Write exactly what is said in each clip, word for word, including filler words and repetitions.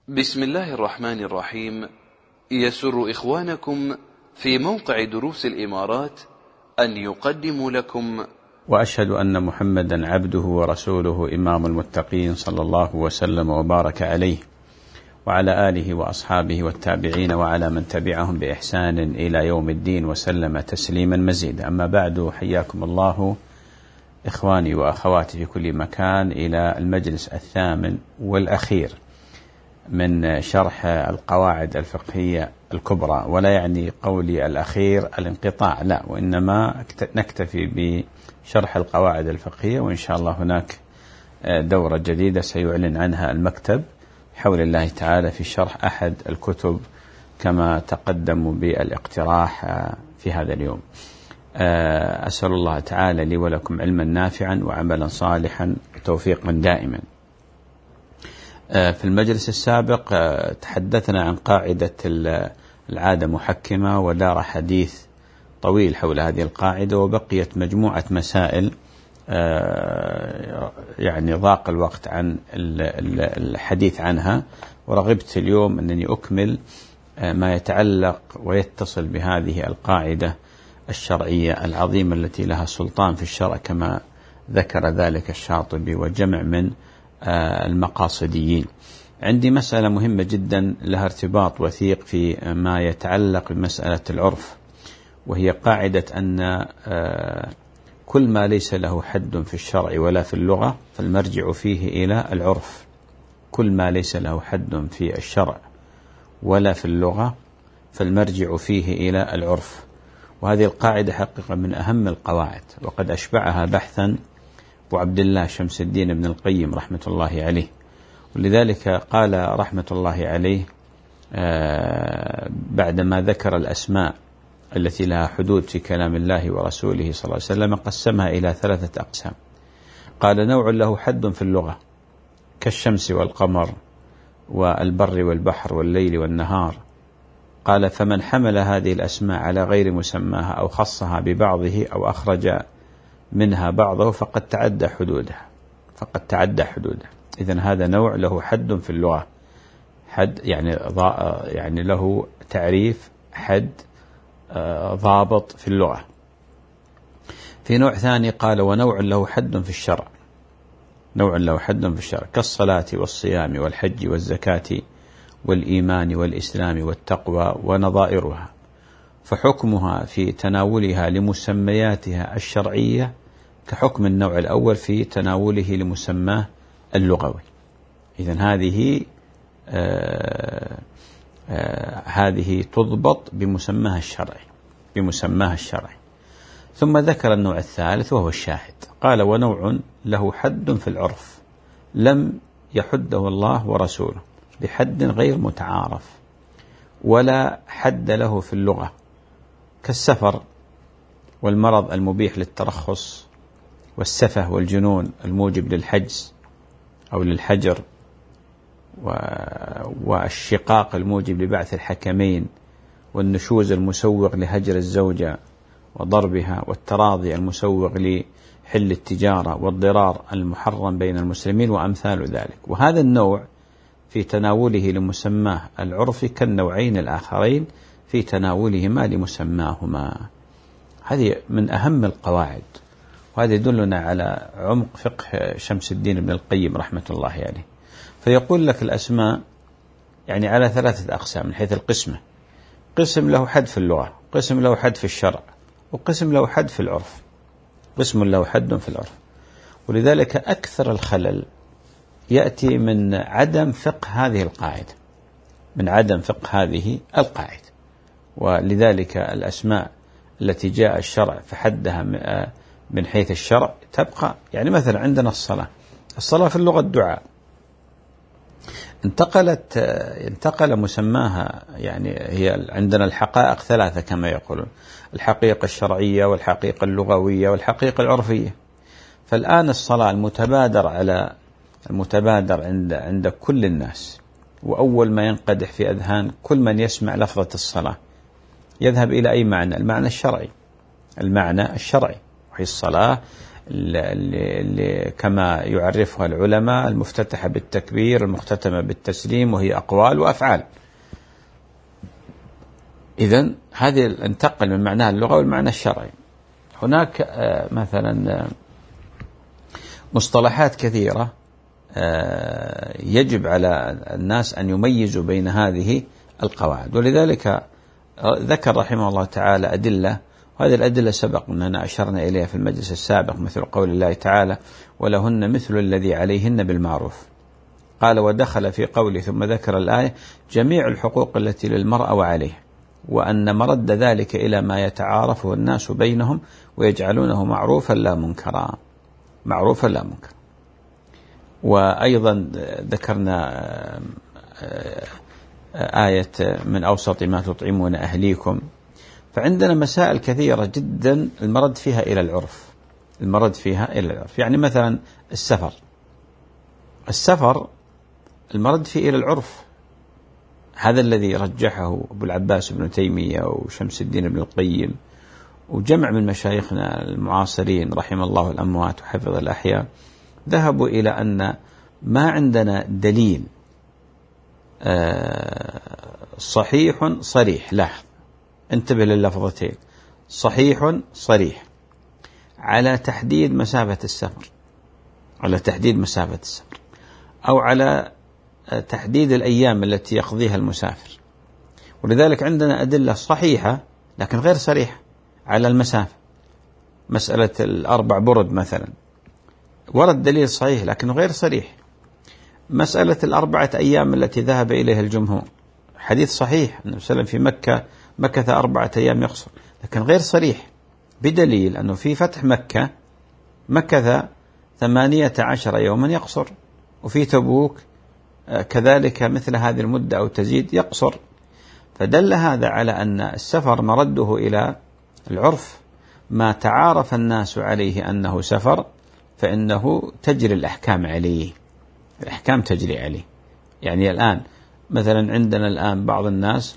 بسم الله الرحمن الرحيم. يسر إخوانكم في موقع دروس الإمارات أن يقدموا لكم وأشهد أن محمدا عبده ورسوله إمام المتقين صلى الله وسلم وبارك عليه وعلى آله وأصحابه والتابعين وعلى من تبعهم بإحسان إلى يوم الدين وسلم تسليما مزيدا. أما بعد، حياكم الله إخواني وأخواتي في كل مكان إلى المجلس الثامن والأخير من شرح القواعد الفقهية الكبرى، ولا يعني قولي الأخير الانقطاع، لا، وإنما نكتفي بشرح القواعد الفقهية، وإن شاء الله هناك دورة جديدة سيعلن عنها المكتب حول الله تعالى في شرح أحد الكتب كما تقدموا بالاقتراح في هذا اليوم. أسأل الله تعالى لي ولكم علما نافعا وعملا صالحا وتوفيقا دائما. في المجلس السابق تحدثنا عن قاعدة العادة محكمة، ودار حديث طويل حول هذه القاعدة، وبقيت مجموعة مسائل يعني ضاق الوقت عن الحديث عنها، ورغبت اليوم أنني أكمل ما يتعلق ويتصل بهذه القاعدة الشرعية العظيمة التي لها سلطان في الشرع كما ذكر ذلك الشاطبي وجمع من المقاصديين. عندي مسألة مهمة جدا لها ارتباط وثيق في ما يتعلق بمسألة العرف، وهي قاعدة أن كل ما ليس له حد في الشرع ولا في اللغة فالمرجع فيه إلى العرف. كل ما ليس له حد في الشرع ولا في اللغة فالمرجع فيه إلى العرف. وهذه القاعدة حقيقة من أهم القواعد، وقد أشبعها بحثا أبو عبد الله شمس الدين ابن القيم رحمة الله عليه. ولذلك قال رحمة الله عليه بعدما ذكر الأسماء التي لها حدود في كلام الله ورسوله صلى الله عليه وسلم قسمها إلى ثلاثة أقسام. قال: نوع له حد في اللغة كالشمس والقمر والبر والبحر والليل والنهار. قال: فمن حمل هذه الأسماء على غير مسماها أو خصها ببعضه أو أخرج منها بعضه فقد تعدى حدودها فقد تعدى حدودها إذن هذا نوع له حد في اللغة، حد يعني يعني له تعريف، حد ضابط في اللغة. في نوع ثاني قال: ونوع له حد في الشرع. نوع له حد في الشرع كالصلاة والصيام والحج والزكاة والإيمان والإسلام والتقوى ونظائرها، فحكمها في تناولها لمسمياتها الشرعية كحكم النوع الأول في تناوله لمسماه اللغوي. إذن هذه آه آه هذه تضبط بمسماها الشرعي بمسماها الشرعي ثم ذكر النوع الثالث وهو الشاهد. قال: ونوع له حد في العرف لم يحده الله ورسوله بحد غير متعارف ولا حد له في اللغة كالسفر والمرض المبيح للترخص والسفه والجنون الموجب للحجز أو للحجر والشقاق الموجب لبعث الحكمين والنشوز المسوغ لهجر الزوجة وضربها والتراضي المسوغ لحل التجارة والضرار المحرم بين المسلمين وأمثال ذلك. وهذا النوع في تناوله لمسماه العرفي كالنوعين الآخرين في تناولهما لمسماهما. هذه من أهم القواعد، وهذا يدلنا على عمق فقه شمس الدين ابن القيم رحمة الله عليه. فيقول لك الأسماء يعني على ثلاثة أقسام من حيث القسمة: قسم له حد في اللغة، قسم له حد في الشرع، وقسم له حد في العرف. قسم له حد في العرف. ولذلك أكثر الخلل يأتي من عدم فقه هذه القاعدة من عدم فقه هذه القاعدة ولذلك الأسماء التي جاء الشرع فحدها من حيث الشرع تبقى. يعني مثلا عندنا الصلاة الصلاة في اللغة الدعاء، انتقلت انتقل مسماها، يعني هي عندنا الحقائق ثلاثة كما يقولون: الحقيقة الشرعية والحقيقة اللغوية والحقيقة العرفية. فالآن الصلاة المتبادر على المتبادر عند عند كل الناس، وأول ما ينقدح في أذهان كل من يسمع لفظة الصلاة يذهب إلى أي معنى؟ المعنى الشرعي المعنى الشرعي وهي الصلاة اللي اللي كما يعرفها العلماء المفتتحة بالتكبير المختتمة بالتسليم، وهي أقوال وأفعال. إذن هذه انتقل من معناها اللغة والمعنى الشرعي. هناك مثلا مصطلحات كثيرة يجب على الناس أن يميزوا بين هذه القواعد، ولذلك ذكر رحمه الله تعالى أدلة، وهذه الأدلة سبق أننا أشرنا إليها في المجلس السابق، مثل قول الله تعالى: ولهن مثل الذي عليهن بالمعروف. قال: ودخل في قوله ثم ذكر الآية جميع الحقوق التي للمرأة وعليه، وأن مرد ذلك إلى ما يتعارفه الناس بينهم ويجعلونه معروفا لا منكرا، معروفا لا منكرا. وأيضا ذكرنا آية من أوسط ما تطعمون أهليكم. فعندنا مسائل كثيرة جدا المرد فيها إلى العرف، المرد فيها إلى العرف. يعني مثلا السفر، السفر المرد فيه إلى العرف، هذا الذي رجحه أبو العباس بن تيمية وشمس الدين بن القيم وجمع من مشايخنا المعاصرين رحم الله الأموات وحفظ الأحياء، ذهبوا إلى أن ما عندنا دليل صحيح صريح، لاحظ انتبه لللفظتين، صحيح صريح، على تحديد مسافة السفر، على تحديد مسافة السفر، أو على تحديد الأيام التي يقضيها المسافر. ولذلك عندنا أدلة صحيحة لكن غير صريحة على المسافة. مسألة الأربع برد مثلا ورد دليل صحيح لكن غير صريح. مسألة الأربعة أيام التي ذهب إليها الجمهور حديث صحيح، النبي صلى الله عليه وسلم في مكة مكث أربعة أيام يقصر، لكن غير صريح، بدليل أنه في فتح مكة مكث ثمانية عشر يوما يقصر، وفي تبوك كذلك مثل هذه المدة أو تزيد يقصر. فدل هذا على أن السفر مرده إلى العرف، ما تعارف الناس عليه أنه سفر فإنه تجري الأحكام عليه، الأحكام تجري عليه. يعني الآن مثلا عندنا الآن بعض الناس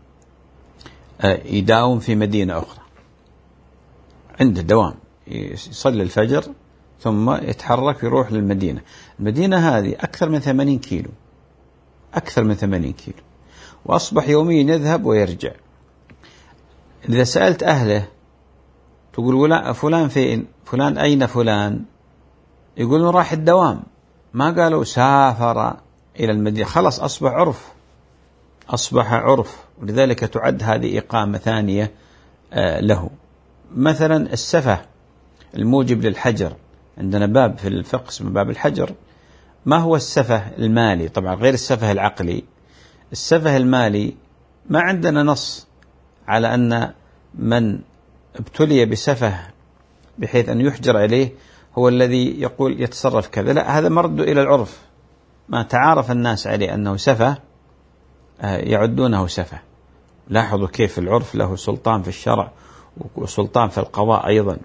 يداوم في مدينة أخرى، عنده دوام، يصلي الفجر ثم يتحرك يروح للمدينة، المدينة هذه أكثر من ثمانين كيلو، أكثر من ثمانين كيلو، وأصبح يوميا يذهب ويرجع. إذا سألت أهله تقول فلان فين؟ فلان أين فلان؟ يقولون راح الدوام، ما قالوا سافر إلى المدينة. خلص أصبح عرف، أصبح عرف، ولذلك تعد هذه إقامة ثانية له. مثلا السفه الموجب للحجر، عندنا باب في الفقه اسمه باب الحجر. ما هو السفه المالي؟ طبعا غير السفه العقلي. السفه المالي ما عندنا نص على أن من ابتلي بسفه بحيث أن يحجر عليه هو الذي يقول يتصرف كذا، لا، هذا مرد إلى العرف، ما تعارف الناس عليه أنه سفه يعدونه سفه. لاحظوا كيف العرف له سلطان في الشرع وسلطان في القضاء أيضا.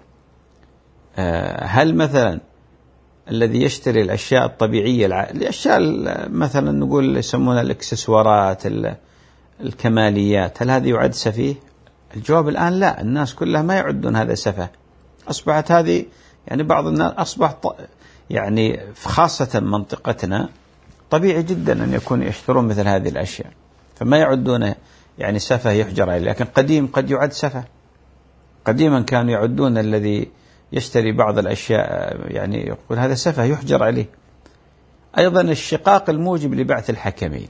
هل مثلا الذي يشتري الأشياء الطبيعية، الأشياء مثلا نقول يسمونها الإكسسوارات الكماليات، هل هذه يعد سفيه؟ الجواب الآن لا، الناس كلها ما يعدون هذا سفه. أصبحت هذه يعني بعض الناس أصبح يعني خاصة منطقتنا طبيعي جدا أن يكون يشترون مثل هذه الأشياء، فما يعدون يعني سفه يحجر عليه. لكن قديم قد يعد سفه، قديما كانوا يعدون الذي يشتري بعض الأشياء يعني يقول هذا سفه يحجر عليه. أيضا الشقاق الموجب لبعث الحكمين،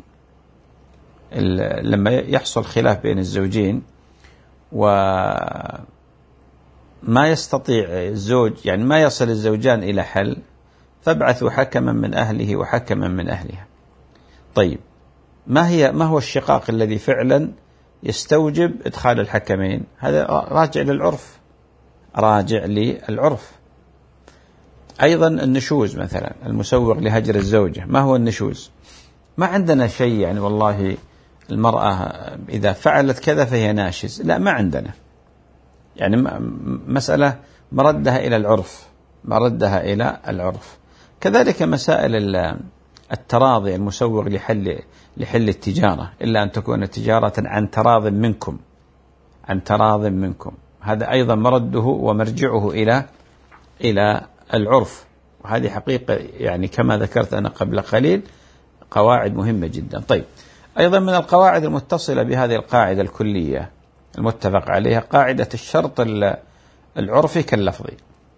لما يحصل خلاف بين الزوجين وما يستطيع الزوج يعني ما يصل الزوجان إلى حل، فابعثوا حكما من أهله وحكما من أهلها. طيب ما هي ما هو الشقاق الذي فعلا يستوجب إدخال الحكمين؟ هذا راجع للعرف، راجع للعرف. أيضا النشوز مثلا، المسوغ لهجر الزوجة، ما هو النشوز؟ ما عندنا شيء يعني والله المرأة إذا فعلت كذا فهي ناشز، لا، ما عندنا. يعني مسألة مردها إلى العرف، مردها إلى العرف. كذلك مسائل التراضي المسوغ لحل لحل التجارة، إلا أن تكون تجارة عن تراض منكم، عن تراض منكم، هذا أيضا مرده ومرجعه إلى إلى العرف، وهذه حقيقة يعني كما ذكرت أنا قبل قليل قواعد مهمة جدا. طيب، أيضا من القواعد المتصلة بهذه القاعدة الكلية المتفق عليها قاعدة الشرط العرفي كاللفظي.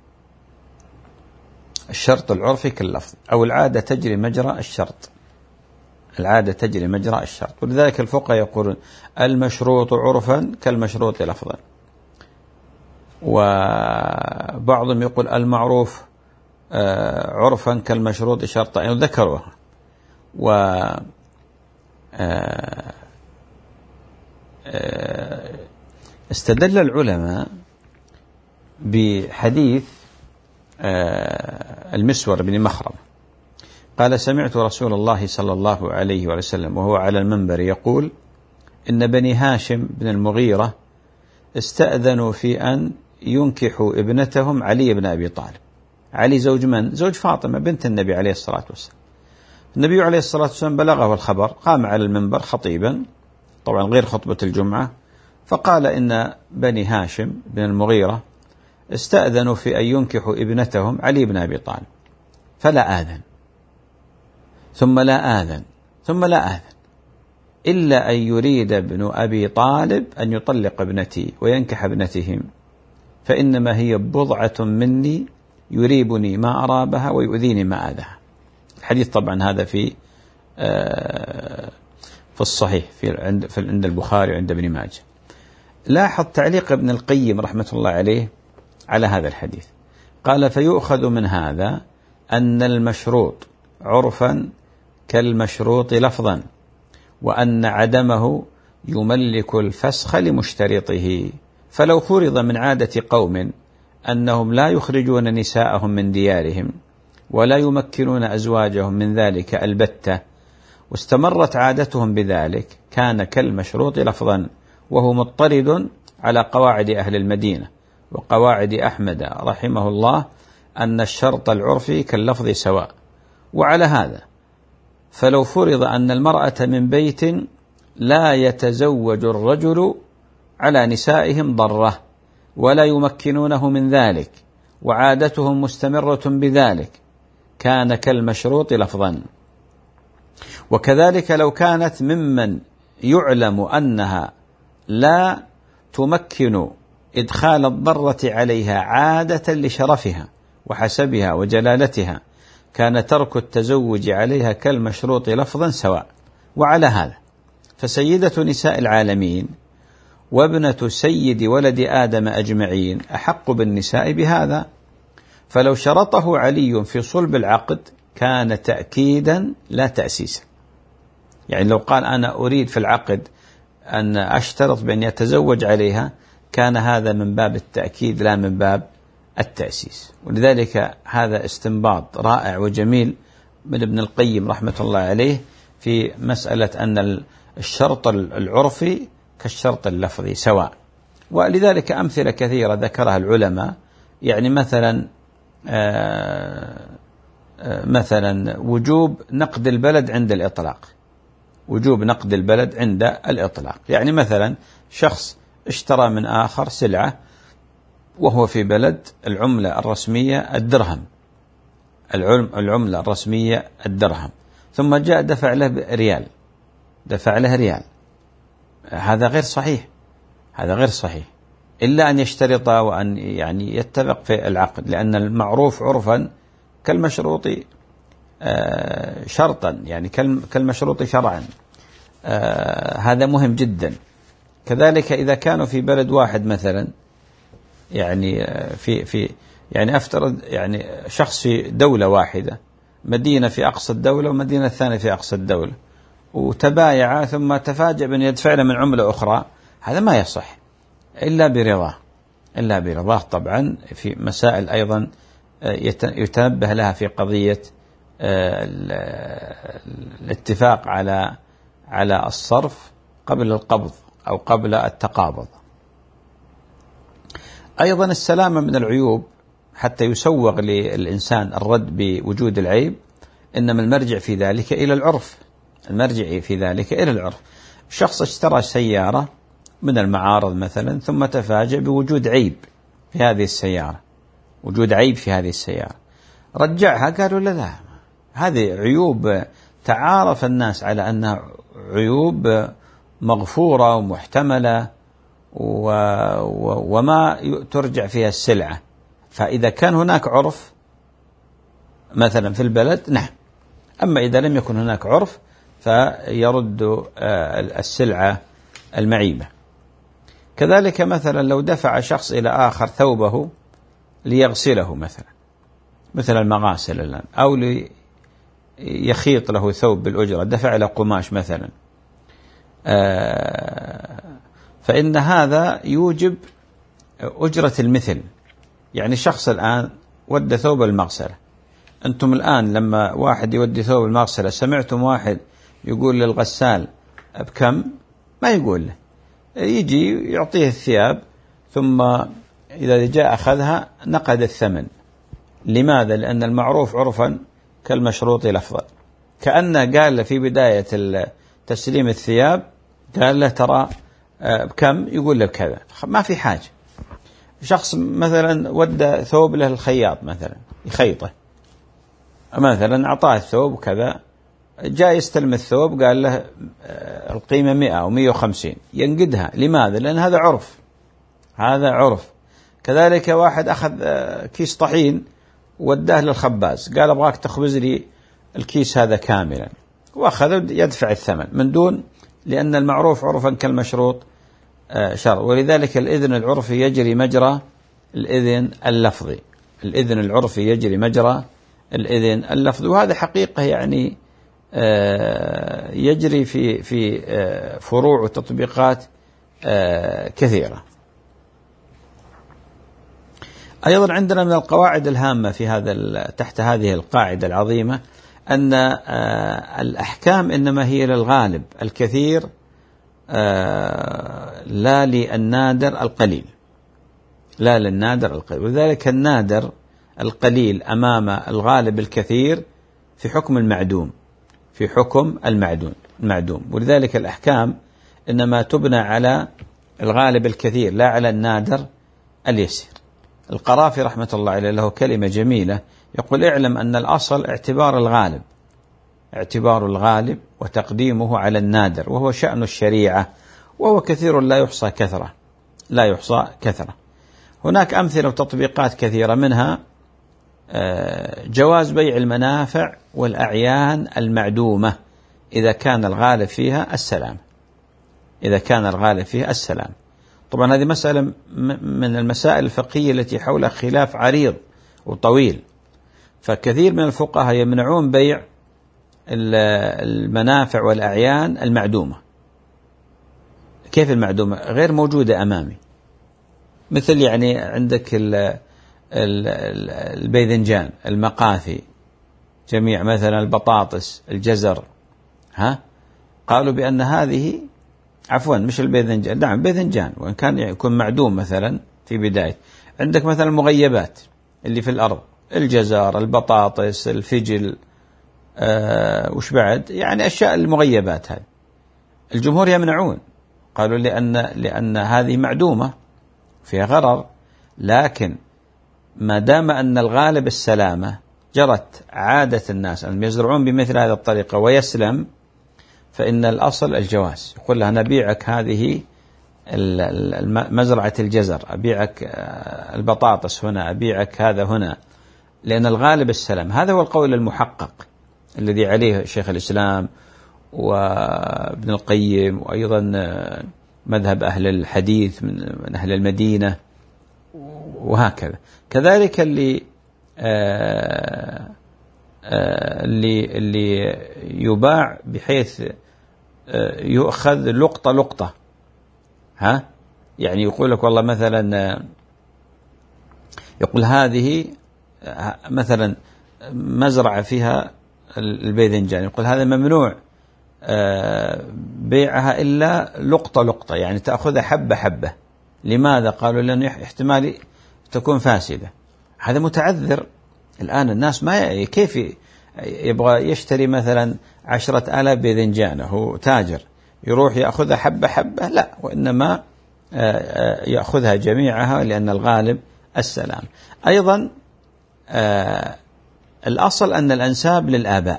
الشرط العرفي كاللفظي، أو العادة تجري مجرى الشرط. العادة تجري مجرى الشرط، ولذلك الفقهاء يقولون المشروط عرفا كالمشروط لفظا، وبعضهم يقول المعروف عرفا كالمشروط شرطا، يعني ذكروها. و استدل العلماء بحديث المسور بن مخرمة قال: سمعت رسول الله صلى الله عليه وسلم وهو على المنبر يقول: إن بني هاشم بن المغيرة استأذنوا في أن ينكحوا ابنتهم علي بن أبي طالب. علي زوج من؟ زوج فاطمة بنت النبي عليه الصلاة والسلام. النبي عليه الصلاة والسلام بلغه الخبر، قام على المنبر خطيبا، طبعا غير خطبة الجمعة، فقال: إن بني هاشم بن المغيرة استأذنوا في أن ينكحوا ابنتهم علي بن أبي طالب، فلا آذن، ثم لا آذن، ثم لا آذن، إلا أن يريد ابن أبي طالب أن يطلق ابنتي وينكح ابنتهم، فإنما هي بضعة مني يريبني ما أرابها ويؤذيني ما آذاها. الحديث طبعا هذا في في الصحيح في عند في عند البخاري وعند ابن ماجه. لاحظ تعليق ابن القيم رحمة الله عليه على هذا الحديث، قال: فيؤخذ من هذا أن المشروط عرفا كالمشروط لفظا، وأن عدمه يملك الفسخ لمشترطه. فلو فرض من عادة قوم أنهم لا يخرجون نساءهم من ديارهم ولا يمكنون أزواجهم من ذلك البتة، واستمرت عادتهم بذلك، كان كالمشروط لفظا، وهو مضطرد على قواعد أهل المدينة وقواعد أحمد رحمه الله أن الشرط العرفي كاللفظ سواء. وعلى هذا فلو فرض أن المرأة من بيت لا يتزوج الرجل على نسائهم ضرة ولا يمكنونه من ذلك وعادتهم مستمرة بذلك، كان كالمشروط لفظا. وكذلك لو كانت ممن يعلم أنها لا تمكن إدخال الضرة عليها عادة لشرفها وحسبها وجلالتها، كان ترك التزوج عليها كالمشروط لفظا سواء. وعلى هذا فسيدة نساء العالمين وابنة سيد ولد آدم أجمعين أحق بالنساء بهذا، فلو شرطه علي في صلب العقد كان تأكيدا لا تأسيسا. يعني لو قال أنا أريد في العقد أن أشترط بأن يتزوج عليها، كان هذا من باب التأكيد لا من باب التأسيس. ولذلك هذا استنباط رائع وجميل من ابن القيم رحمة الله عليه في مسألة أن الشرط العرفي كالشرط اللفظي سواء. ولذلك أمثلة كثيرة ذكرها العلماء، يعني مثلا مثلا وجوب نقد البلد عند الإطلاق، وجوب نقد البلد عند الإطلاق. يعني مثلا شخص اشترى من آخر سلعة وهو في بلد العملة الرسمية الدرهم، العملة الرسمية الدرهم، ثم جاء دفع له ريال، دفع له ريال، هذا غير صحيح، هذا غير صحيح، إلا أن يشترط وأن يعني يتفق في العقد، لأن المعروف عرفا كالمشروط شرطا، يعني كالمشروط شرعا. هذا مهم جدا. كذلك إذا كانوا في بلد واحد مثلا، يعني في في يعني أفترض يعني شخص في دولة واحدة، مدينة في أقصى الدولة ومدينة ثانية في أقصى الدولة، وتبايع ثم تفاجأ بأن يدفع له من عملة أخرى، هذا ما يصح إلا برضاه، إلا برضاه. طبعا في مسائل أيضا يتنبه لها في قضية الاتفاق على على الصرف قبل القبض أو قبل التقابض. أيضا السلامة من العيوب حتى يسوغ للإنسان الرد بوجود العيب، إنما المرجع في ذلك إلى العرف، المرجع في ذلك إلى العرف. شخص اشترى سيارة من المعارض مثلا ثم تفاجأ بوجود عيب في هذه السيارة، وجود عيب في هذه السيارة، رجعها، قالوا لا لا هذه عيوب تعارف الناس على أنها عيوب مغفورة ومحتملة و... و... وما ترجع فيها السلعة. فإذا كان هناك عرف مثلا في البلد نعم، أما إذا لم يكن هناك عرف فيرد السلعة المعيبة. كذلك مثلا لو دفع شخص إلى آخر ثوبه ليغسله مثلا مثل المغاسل الآن، أو ليخيط له ثوب بالأجرة، دفع له قماش مثلا، فإن هذا يوجب أجرة المثل. يعني شخص الآن ودى ثوب المغسلة، أنتم الآن لما واحد يودي ثوب المغسلة سمعتم واحد يقول للغسال بكم؟ ما يقول له، يجي يعطيه الثياب ثم إذا جاء أخذها نقد الثمن. لماذا؟ لأن المعروف عرفا كالمشروط لفظا. كأنه قال له في بداية تسليم الثياب قال له ترى بكم؟ يقول له بكذا، ما في حاجة. شخص مثلا ودى ثوب له الخياط مثلا يخيطه مثلا، أعطاه الثوب وكذا، جاء يستلم الثوب قال له القيمة مئة أو مئة وخمسين، ينقدها. لماذا؟ لأن هذا عرف، هذا عرف. كذلك واحد أخذ كيس طحين وداه للخباز قال أبغاك تخبز لي الكيس هذا كاملا، وأخذ يدفع الثمن من دون، لأن المعروف عرفا كالمشروط شرع. ولذلك الإذن العرفي يجري مجرى الإذن اللفظي، الإذن العرفي يجري مجرى الإذن اللفظي. وهذا حقيقة يعني يجري في في فروع وتطبيقات كثيرة. أيضا عندنا من القواعد الهامة في هذا تحت هذه القاعدة العظيمة أن الأحكام إنما هي للغالب الكثير لا للنادر القليل، لا للنادر القليل. وذلك النادر القليل أمام الغالب الكثير في حكم المعدوم، في حكم المعدوم المعدوم. ولذلك الأحكام إنما تبنى على الغالب الكثير لا على النادر اليسير. القرافي رحمة الله عليه له كلمة جميلة يقول اعلم أن الأصل اعتبار الغالب، اعتبار الغالب وتقديمه على النادر، وهو شأن الشريعة، وهو كثير لا يحصى كثرة، لا يحصى كثرة. هناك أمثلة وتطبيقات كثيرة، منها جواز بيع المنافع والأعيان المعدومة إذا كان الغالب فيها السلام، إذا كان الغالب فيها السلام. طبعا هذه مسألة من المسائل الفقهية التي حولها خلاف عريض وطويل، فكثير من الفقهاء يمنعون بيع المنافع والأعيان المعدومة. كيف المعدومة؟ غير موجودة أمامي، مثل يعني عندك الباذنجان، المقاثي، جميع مثلا البطاطس، الجزر، ها قالوا بأن هذه عفوا مش الباذنجان، نعم باذنجان وإن كان يكون معدوم مثلا في بداية. عندك مثلا المغيبات اللي في الأرض، الجزر، البطاطس، الفجل، آه وش بعد، يعني أشياء المغيبات هذه الجمهور يمنعون، قالوا لأن لأن هذه معدومة فيها غرر. لكن ما دام أن الغالب السلامة، جرت عادة الناس أن يزرعون بمثل هذه الطريقة ويسلم، فإن الأصل الجواز. يقول له أنا أبيعك هذه مزرعة الجزر، أبيعك البطاطس هنا، أبيعك هذا هنا، لأن الغالب السلام. هذا هو القول المحقق الذي عليه شيخ الإسلام وابن القيم، وأيضا مذهب أهل الحديث من أهل المدينة، وهكذا. كذلك اللي آآ آآ اللي اللي يباع بحيث يؤخذ لقطة لقطة، ها يعني يقول لك والله مثلا يقول هذه مثلا مزرعة فيها الباذنجان، يقول هذا ممنوع بيعها إلا لقطة لقطة، يعني تأخذها حبة حبة. لماذا؟ قالوا لأنه احتمال تكون فاسدة. هذا متعذر. الآن الناس ما كيف يبغى يشتري مثلا عشرة آلاف باذنجان، هو تاجر يروح يأخذها حبة حبة، لا، وإنما يأخذها جميعها لأن الغالب السلام. أيضا آه الأصل أن الأنساب للآباء،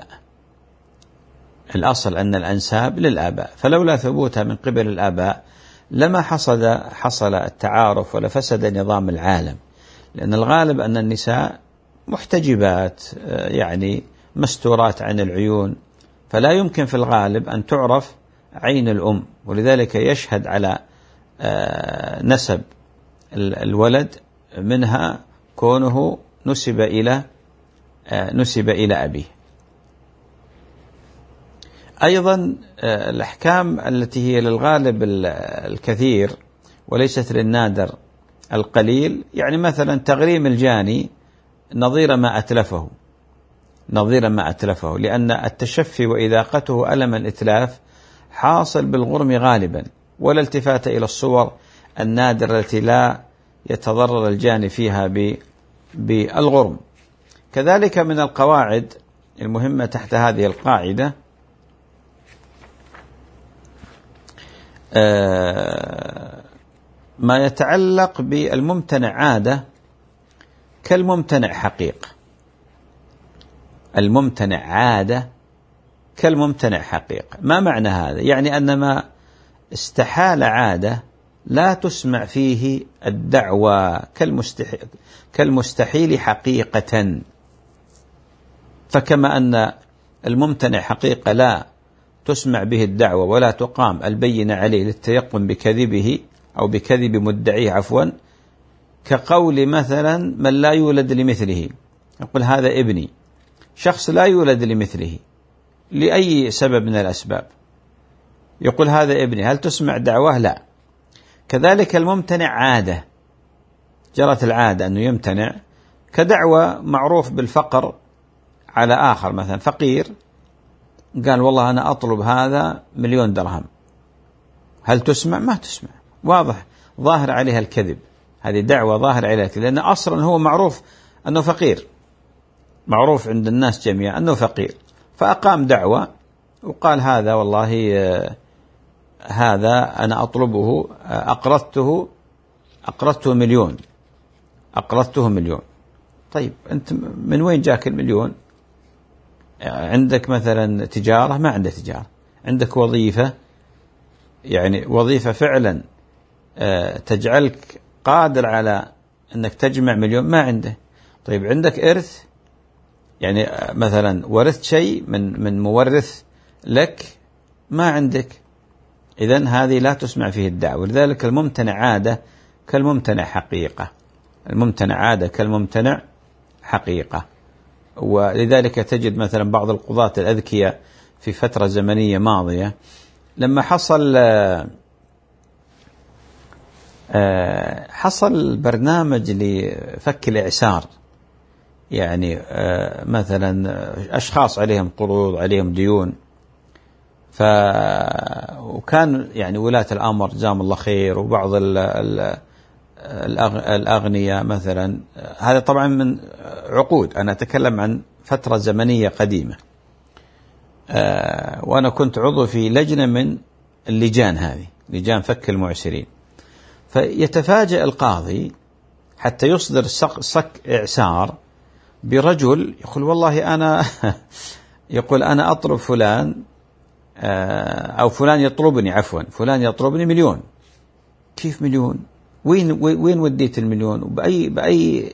الأصل أن الأنساب للآباء، فلولا ثبوتها من قبل الآباء لما حصل حصل التعارف ولا فسد نظام العالم، لأن الغالب أن النساء محتجبات يعني مستورات عن العيون، فلا يمكن في الغالب أن تعرف عين الأم، ولذلك يشهد على نسب الولد منها كونه نسب إلى نسب إلى أبيه. أيضا الأحكام التي هي للغالب الكثير وليست للنادر القليل، يعني مثلا تغريم الجاني نظير ما أتلفه، نظير ما أتلفه، لأن التشفي وإذاقته ألم الإتلاف حاصل بالغرم غالبا، ولا التفات إلى الصور النادرة التي لا يتضرر الجاني فيها بالغرم. كذلك من القواعد المهمة تحت هذه القاعدة ما يتعلق بالممتنع عادة كالممتنع حقيقة. الممتنع عادة كالممتنع حقيقة، ما معنى هذا؟ يعني أن ما استحال عادة لا تسمع فيه الدعوى كالمستحيل, كالمستحيل حقيقة. فكما أن الممتنع حقيقة لا تسمع به الدعوة ولا تقام البينة عليه للتيقن بكذبه أو بكذب مدعيه عفوا، كقول مثلا من لا يولد لمثله، يقول هذا ابني، شخص لا يولد لمثله لأي سبب من الأسباب، يقول هذا ابني، هل تسمع دعوة؟ لا. كذلك الممتنع عادة، جرت العادة أنه يمتنع، كدعوة معروف بالفقر على آخر، مثلا فقير قال والله أنا أطلب هذا مليون درهم، هل تسمع؟ ما تسمع، واضح ظاهر عليها الكذب، هذه دعوة ظاهر عليها الكذب، لأن أصلا هو معروف أنه فقير، معروف عند الناس جميعا أنه فقير، فأقام دعوة وقال هذا والله آه هذا أنا أطلبه آه أقرضته أقرضته مليون أقرضته مليون. طيب أنت من وين جاك المليون؟ عندك مثلا تجارة؟ ما عندك تجارة. عندك وظيفة، يعني وظيفة فعلا آه تجعلك قادر على أنك تجمع مليون؟ ما عنده. طيب عندك إرث، يعني مثلا ورثت شيء من من مورث لك؟ ما عندك. إذن هذه لا تسمع فيه الدعوة. لذلك الممتنع عادة كالممتنع حقيقة، الممتنع عادة كالممتنع حقيقة. ولذلك تجد مثلا بعض القضاة الأذكياء في فترة زمنية ماضية لما حصل حصل برنامج لفك الإعسار، يعني مثلا أشخاص عليهم قروض عليهم ديون، ف وكان يعني ولاة الأمر جزاهم الله خير وبعض ال ال الأغنياء مثلا، هذا طبعا من عقود، أنا أتكلم عن فترة زمنية قديمة، وأنا كنت عضو في لجنة من اللجان هذه، لجان فك المعسرين. فيتفاجأ القاضي حتى يصدر صك إعسار برجل يقول والله أنا يقول أنا أطلب فلان أو فلان يطلبني عفوا فلان يطلبني مليون. كيف مليون؟ وين وين وديت المليون؟ وبأي بأي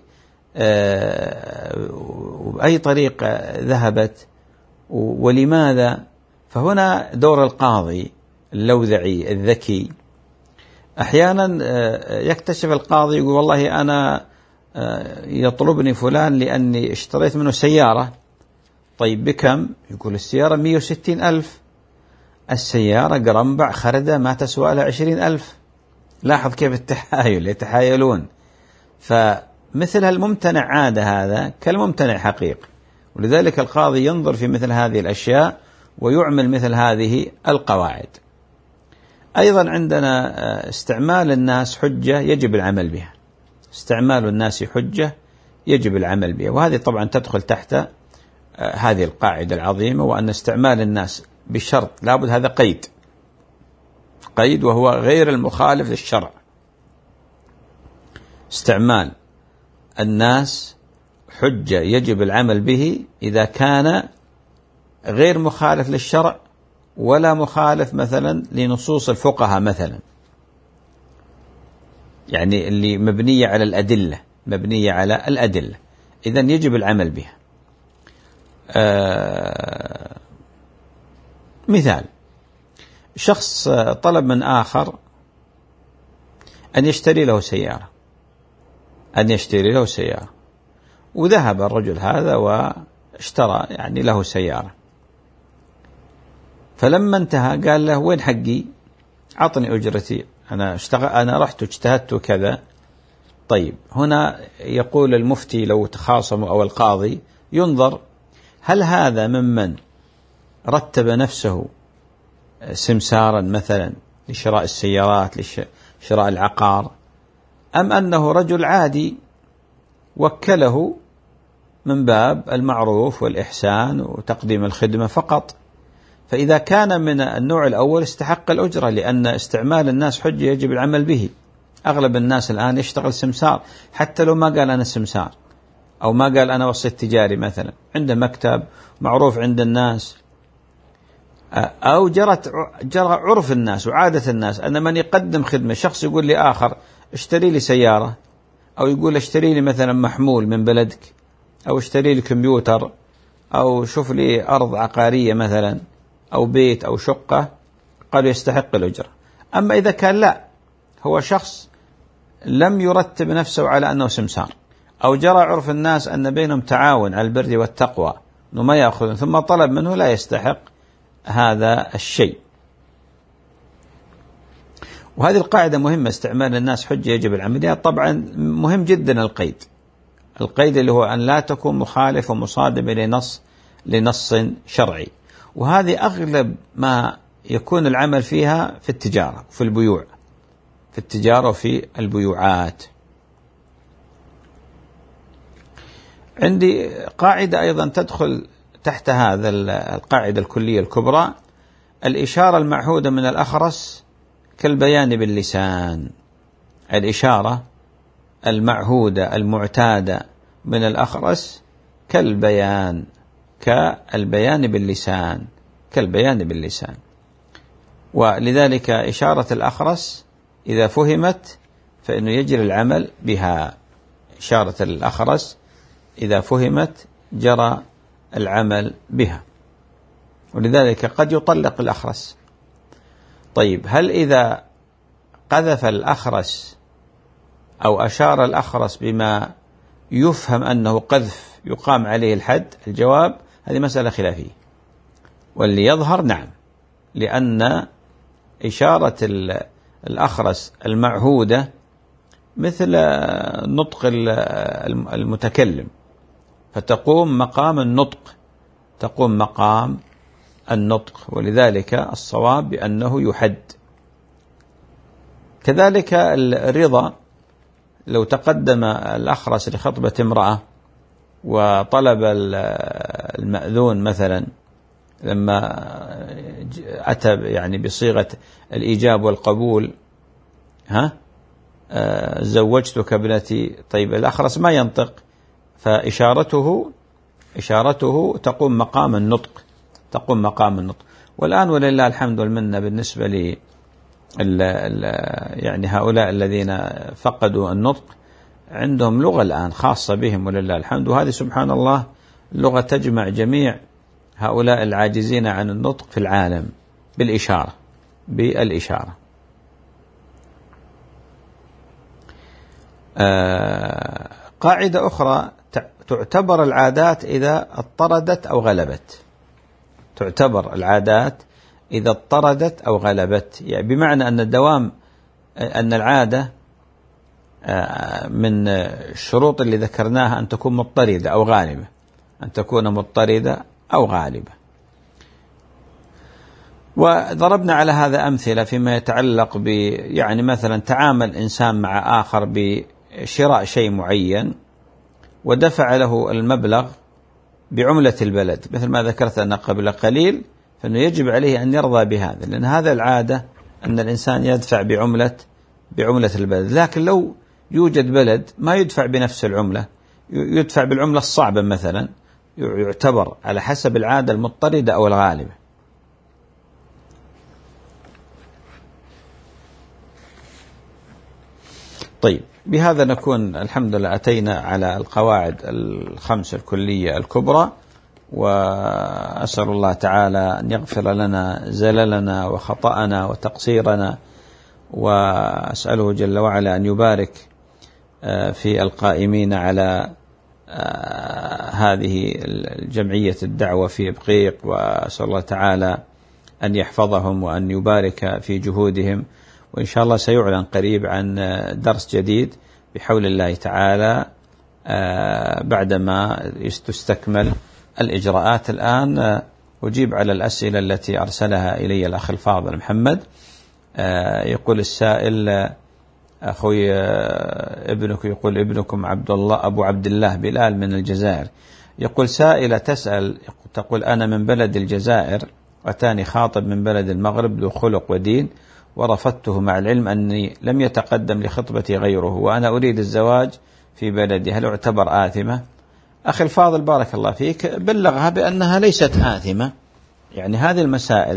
وبأي طريقة ذهبت ولماذا؟ فهنا دور القاضي اللوذعي الذكي، أحيانا يكتشف القاضي يقول والله أنا يطلبني فلان لأني اشتريت منه سيارة. طيب بكم؟ يقول السيارة مية وستين ألف. السيارة قرنبع خردة ما تسوى لها عشرين ألف. لاحظ كيف التحايل، يتحايلون. فمثل الممتنع عادة هذا كالممتنع حقيقة، ولذلك القاضي ينظر في مثل هذه الأشياء ويعمل مثل هذه القواعد. أيضا عندنا استعمال الناس حجة يجب العمل بها، استعمال الناس حجة يجب العمل بها، وهذه طبعا تدخل تحت هذه القاعدة العظيمة، وأن استعمال الناس بشرط، لابد هذا قيد قيد وهو غير المخالف للشرع. استعمال الناس حجة يجب العمل به إذا كان غير مخالف للشرع ولا مخالف مثلا لنصوص الفقهاء مثلا، يعني اللي مبنية على الأدلة مبنية على الأدلة إذن يجب العمل بها. آه مثال: شخص طلب من آخر أن يشتري له سيارة أن يشتري له سيارة وذهب الرجل هذا واشترى يعني له سيارة، فلما انتهى قال له: وين حقي؟ عطني أجرتي، أنا اشتغل أنا رحت واجتهدت كذا. طيب هنا يقول المفتي لو تخاصموا أو القاضي ينظر هل هذا ممن رتب نفسه سمسارا مثلا لشراء السيارات لشراء العقار، أم أنه رجل عادي وكله من باب المعروف والإحسان وتقديم الخدمة فقط. فإذا كان من النوع الأول استحق الأجرة، لأن استعمال الناس حجة يجب العمل به. أغلب الناس الآن يشتغل سمسار حتى لو ما قال أنا سمسار أو ما قال أنا وسيط تجاري مثلا، عنده مكتب معروف عند الناس، أو جرت جرى عرف الناس وعادة الناس أن من يقدم خدمة شخص يقول لي آخر اشتري لي سيارة، أو يقول اشتري لي مثلا محمول من بلدك، أو اشتري لي كمبيوتر، أو شوف لي أرض عقارية مثلا أو بيت أو شقة، قالوا يستحق الأجرة. أما إذا كان لا، هو شخص لم يرتب نفسه على أنه سمسار، أو جرى عرف الناس أن بينهم تعاون على البر والتقوى أنه ما يأخذ ثم طلب منه، لا يستحق هذا الشيء. وهذه القاعدة مهمة، استعمال الناس حجة يجب العمل بها. طبعا مهم جدا القيد القيد اللي هو أن لا تكون مخالف ومصادم لنص لنص شرعي، وهذه أغلب ما يكون العمل فيها في التجارة في البيوع في التجارة وفي البيوعات. عندي قاعدة أيضا تدخل تحت هذا القاعدة الكلية الكبرى: الإشارة المعهودة من الأخرس كالبيان باللسان. الإشارة المعهودة المعتادة من الأخرس كالبيان كالبيان باللسان كالبيان باللسان ولذلك إشارة الأخرس إذا فهمت فإنه يجري العمل بها. إشارة الأخرس إذا فهمت جرى العمل بها، ولذلك قد يطلق الأخرس. طيب هل إذا قذف الأخرس أو أشار الأخرس بما يفهم أنه قذف يقام عليه الحد؟ الجواب هذه مسألة خلافية، واللي يظهر نعم، لأن إشارة الأخرس المعهودة مثل نطق المتكلم، فتقوم مقام النطق تقوم مقام النطق ولذلك الصواب بأنه يحد. كذلك الرضا، لو تقدم الأخرس لخطبة امرأة وطلب المأذون مثلا لما أتى يعني بصيغة الإيجاب والقبول، ها آه زوجتك ابنتي، طيب الأخرس ما ينطق، فإشارته إشارته تقوم مقام النطق تقوم مقام النطق. والآن ولله الحمد والمنة بالنسبة لي يعني هؤلاء الذين فقدوا النطق عندهم لغة الآن خاصة بهم ولله الحمد، وهذه سبحان الله لغة تجمع جميع هؤلاء العاجزين عن النطق في العالم بالإشارة بالإشارة. آه قاعدة أخرى: تعتبر العادات إذا اضطردت أو غلبت. تعتبر العادات إذا اضطردت أو غلبت، يعني بمعنى أن الدوام أن العادة من الشروط اللي ذكرناها أن تكون مضطردة أو غالبة أن تكون مضطردة أو غالبة. وضربنا على هذا أمثلة فيما يتعلق ب يعني مثلا تعامل إنسان مع آخر بشراء شيء معين ودفع له المبلغ بعملة البلد، مثل ما ذكرت أنا قبل قليل، فإنه يجب عليه أن يرضى بهذا، لأن هذا العادة أن الإنسان يدفع بعملة بعملة البلد. لكن لو يوجد بلد ما يدفع بنفس العملة، يدفع بالعملة الصعبة مثلا، يعتبر على حسب العادة المضطردة أو الغالبة. طيب، بهذا نكون الحمد لله أتينا على القواعد الخمس الكلية الكبرى، وأسأل الله تعالى أن يغفر لنا زللنا وخطأنا وتقصيرنا، وأسأله جل وعلا أن يبارك في القائمين على هذه الجمعية الدعوة في بقيق، وأسأل الله تعالى أن يحفظهم وأن يبارك في جهودهم. وإن شاء الله سيعلن قريب عن درس جديد بحول الله تعالى بعدما تستكمل الإجراءات. الآن أجيب على الأسئلة التي أرسلها إلي الأخ الفاضل محمد. يقول السائل: أخوي ابنك، يقول ابنكم عبد الله أبو عبد الله بلال من الجزائر، يقول سائلة تسأل تقول: أنا من بلد الجزائر، أتاني خاطب من بلد المغرب ذو خلق ودين، ورفضته مع العلم أني لم يتقدم لخطبتي غيره، وأنا أريد الزواج في بلدي، هل أعتبر آثمة؟ أخي الفاضل بارك الله فيك، بلغها بأنها ليست آثمة. يعني هذه المسائل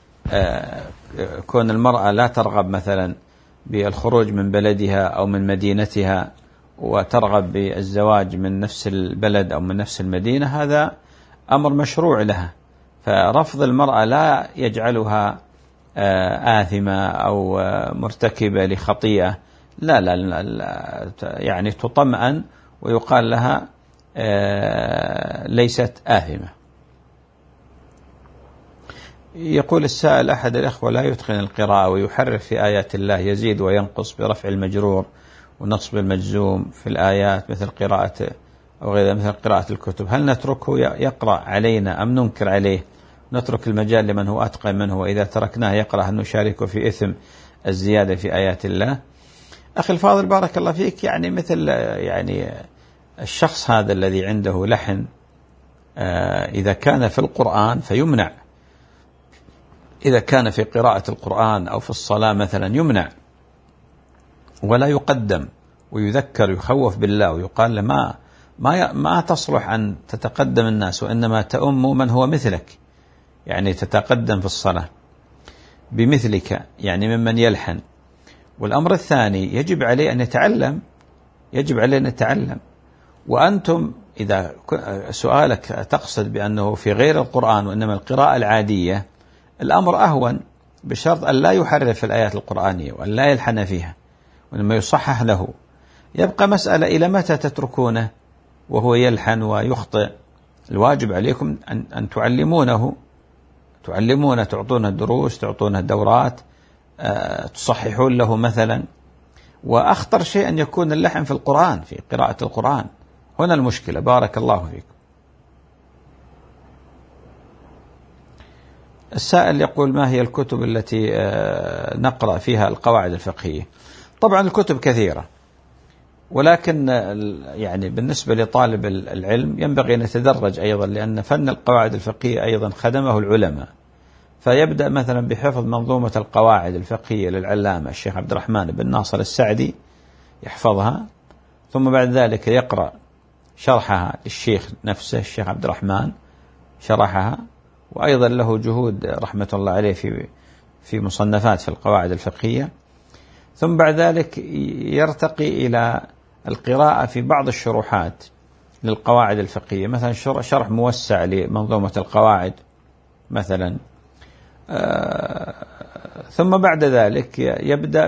كون المرأة لا ترغب مثلا بالخروج من بلدها أو من مدينتها وترغب بالزواج من نفس البلد أو من نفس المدينة، هذا أمر مشروع لها، فرفض المرأة لا يجعلها آثمة أو مرتكبة لخطيئة، لا لا, لا, لا يعني تطمئن ويقال لها ليست آثمة. يقول السائل: أحد الأخوة لا يتقن القراءة ويحرف في آيات الله، يزيد وينقص برفع المجرور ونصب المجزوم في الآيات مثل قراءة أو غير مثل قراءة الكتب، هل نتركه يقرأ علينا أم ننكر عليه، نترك المجال لمن هو أتقن منه، وإذا تركناه يقرأ هل نشاركه في إثم الزيادة في آيات الله؟ أخي الفاضل بارك الله فيك، يعني مثل يعني الشخص هذا الذي عنده لحن إذا كان في القرآن فيمنع، إذا كان في قراءة القرآن أو في الصلاة مثلا يمنع ولا يقدم، ويذكر يخوف بالله ويقال له ما ما ما تصلح أن تتقدم الناس، وإنما تؤم من هو مثلك، يعني تتقدم في الصلاة بمثلك، يعني ممن يلحن. والأمر الثاني يجب عليه أن يتعلم، يجب عليه أن يتعلم. وأنتم إذا سؤالك تقصد بأنه في غير القرآن وإنما القراءة العادية، الأمر أهون، بشرط أن لا يحرف الآيات القرآنية وأن لا يلحن فيها، وإنما يصحح له. يبقى مسألة إلى متى تتركونه وهو يلحن ويخطئ؟ الواجب عليكم أن, أن تعلمونه، تعلمونه، تعطونه دروس، تعطونه دورات، أه تصححون له مثلا. وأخطر شيء أن يكون اللحن في القرآن، في قراءة القرآن، هنا المشكلة. بارك الله فيكم. السائل يقول: ما هي الكتب التي نقرأ فيها القواعد الفقهية؟ طبعا الكتب كثيرة، ولكن يعني بالنسبة لطالب العلم ينبغي أن يتدرج أيضا، لأن فن القواعد الفقهية أيضا خدمه العلماء، فيبدأ مثلا بحفظ منظومة القواعد الفقهية للعلامة الشيخ عبد الرحمن بن ناصر السعدي، يحفظها، ثم بعد ذلك يقرأ شرحها للشيخ نفسه الشيخ عبد الرحمن، شرحها، وأيضا له جهود رحمة الله عليه في في مصنفات في القواعد الفقهية. ثم بعد ذلك يرتقي إلى القراءة في بعض الشروحات للقواعد الفقهية، مثلا شرح موسع لمنظومة القواعد مثلا. ثم بعد ذلك يبدأ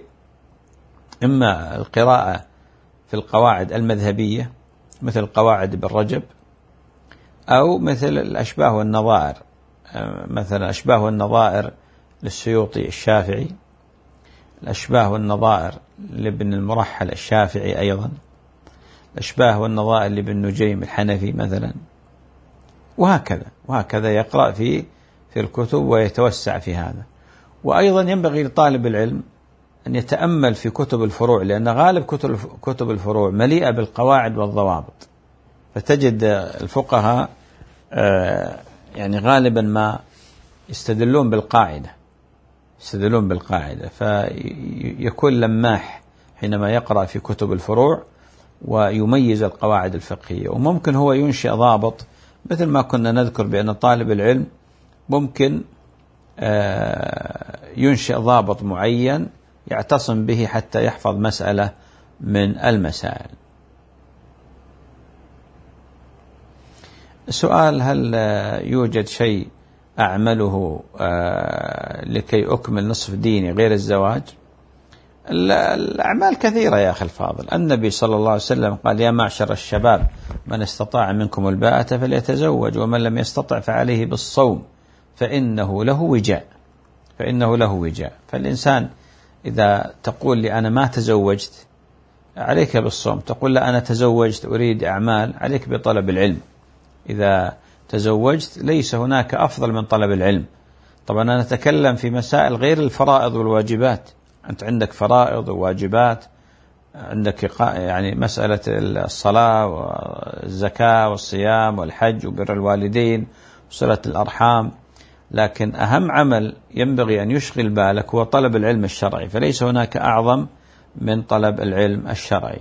بإما القراءة في القواعد المذهبية مثل قواعد ابن رجب، أو مثل الأشباه والنظائر، مثلا أشباه والنظائر للسيوطي الشافعي، الأشباه والنظائر لابن المرحل الشافعي، أيضا الأشباه والنظائر لابن نجيم الحنفي مثلا، وهكذا وهكذا يقرأ في في الكتب ويتوسع في هذا. وأيضا ينبغي لطالب العلم أن يتأمل في كتب الفروع، لأن غالب كتب كتب الفروع مليئة بالقواعد والضوابط، فتجد الفقهاء يعني غالبا ما يستدلون بالقاعدة يستدلون بالقاعدة فيكون لماح حينما يقرأ في كتب الفروع، ويميز القواعد الفقهية. وممكن هو ينشئ ضابط، مثل ما كنا نذكر بأن طالب العلم ممكن ينشئ ضابط معين يعتصم به حتى يحفظ مسألة من المسائل. سؤال: هل يوجد شيء أعمله لكي أكمل نصف ديني غير الزواج؟ الأعمال كثيرة يا أخي الفاضل. النبي صلى الله عليه وسلم قال: يا معشر الشباب من استطاع منكم الباءة فليتزوج ومن لم يستطع فعليه بالصوم فإنه له وجاء فإنه له وجاء. فالإنسان إذا تقول لي أنا ما تزوجت عليك بالصوم، تقول لا أنا تزوجت أريد أعمال، عليك بطلب العلم. إذا تزوجت ليس هناك أفضل من طلب العلم. طبعا أنا أتكلم في مسائل غير الفرائض والواجبات. أنت عندك فرائض وواجبات، عندك يعني مسألة الصلاة والزكاة والصيام والحج وبر الوالدين وصلة الأرحام، لكن أهم عمل ينبغي أن يشغل بالك هو طلب العلم الشرعي، فليس هناك أعظم من طلب العلم الشرعي.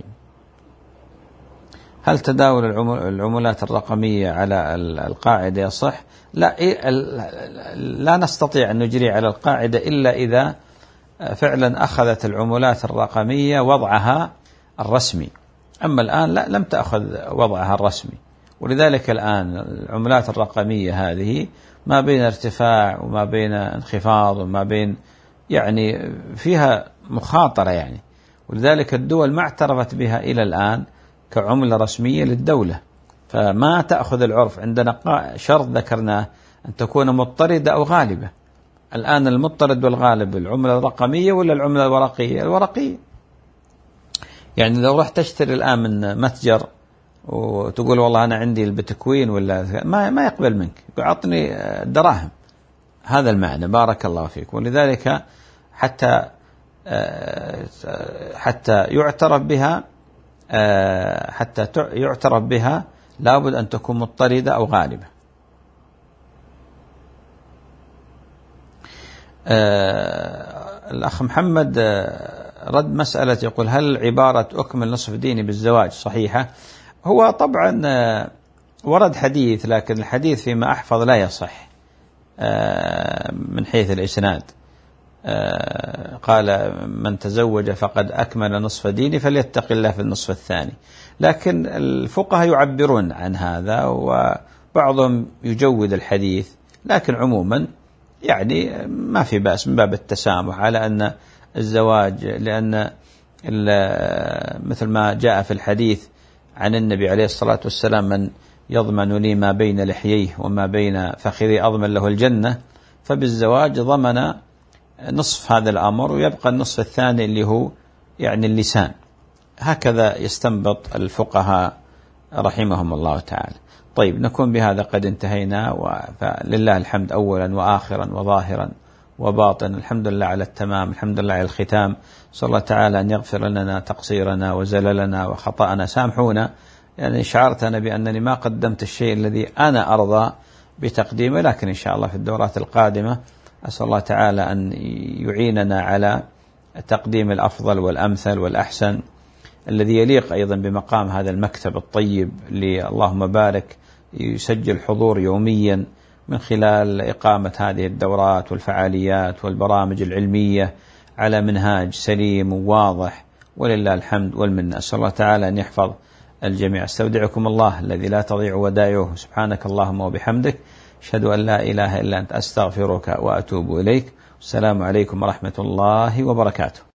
هل تداول العملات الرقمية على القاعدة يصح؟ لا، لا نستطيع أن نجري على القاعدة إلا إذا فعلا أخذت العملات الرقمية وضعها الرسمي. أما الآن لا، لم تأخذ وضعها الرسمي، ولذلك الآن العملات الرقمية هذه ما بين ارتفاع وما بين انخفاض وما بين يعني فيها مخاطرة يعني، ولذلك الدول ما اعترفت بها إلى الآن كعملة رسمية للدولة. فما تأخذ العرف. عندنا شرط ذكرناه أن تكون مضطردة أو غالبة. الآن المضطرد والغالب العملة الرقمية ولا العملة الورقية؟ الورقية. يعني لو رحت تشتري الآن من متجر وتقول والله أنا عندي البتكوين ولا ما ما يقبل منك، أعطني دراهم. هذا المعنى. بارك الله فيك. ولذلك حتى حتى يعترف بها حتى يعترف بها لابد أن تكون مضطردة أو غالبة. الأخ محمد رد مسألة يقول: هل عبارة أكمل نصف ديني بالزواج صحيحة؟ هو طبعا ورد حديث، لكن الحديث فيما أحفظ لا يصح من حيث الإسناد. قال: من تزوج فقد أكمل نصف ديني فليتق الله في النصف الثاني. لكن الفقهاء يعبرون عن هذا وبعضهم يجود الحديث، لكن عموما يعني ما في بأس من باب التسامح على أن الزواج، لأن مثل ما جاء في الحديث عن النبي عليه الصلاة والسلام: من يضمن لي ما بين لحييه وما بين فخذي أضمن له الجنة. فبالزواج ضمن نصف هذا الأمر، ويبقى النصف الثاني اللي هو يعني اللسان. هكذا يستنبط الفقهاء رحمهم الله تعالى. طيب، نكون بهذا قد انتهينا، ولله الحمد أولا وآخرا وظاهرا وباطن. الحمد لله على التمام، الحمد لله على الختام. صلى الله تعالى أن يغفر لنا تقصيرنا وزللنا وخطأنا. سامحونا، يعني شعرت أنا بأنني ما قدمت الشيء الذي أنا أرضى بتقديمه، لكن إن شاء الله في الدورات القادمة أسأل الله تعالى أن يعيننا على تقديم الأفضل والأمثل والأحسن الذي يليق أيضا بمقام هذا المكتب الطيب اللي اللهم بارك يسجل حضور يوميا من خلال إقامة هذه الدورات والفعاليات والبرامج العلمية على منهاج سليم وواضح، ولله الحمد والمنة. أسأل الله تعالى أن يحفظ الجميع. استودعكم الله الذي لا تضيع ودائعه. سبحانك اللهم وبحمدك، أشهد أن لا إله إلا أنت، أستغفرك وأتوب إليك. السلام عليكم ورحمة الله وبركاته.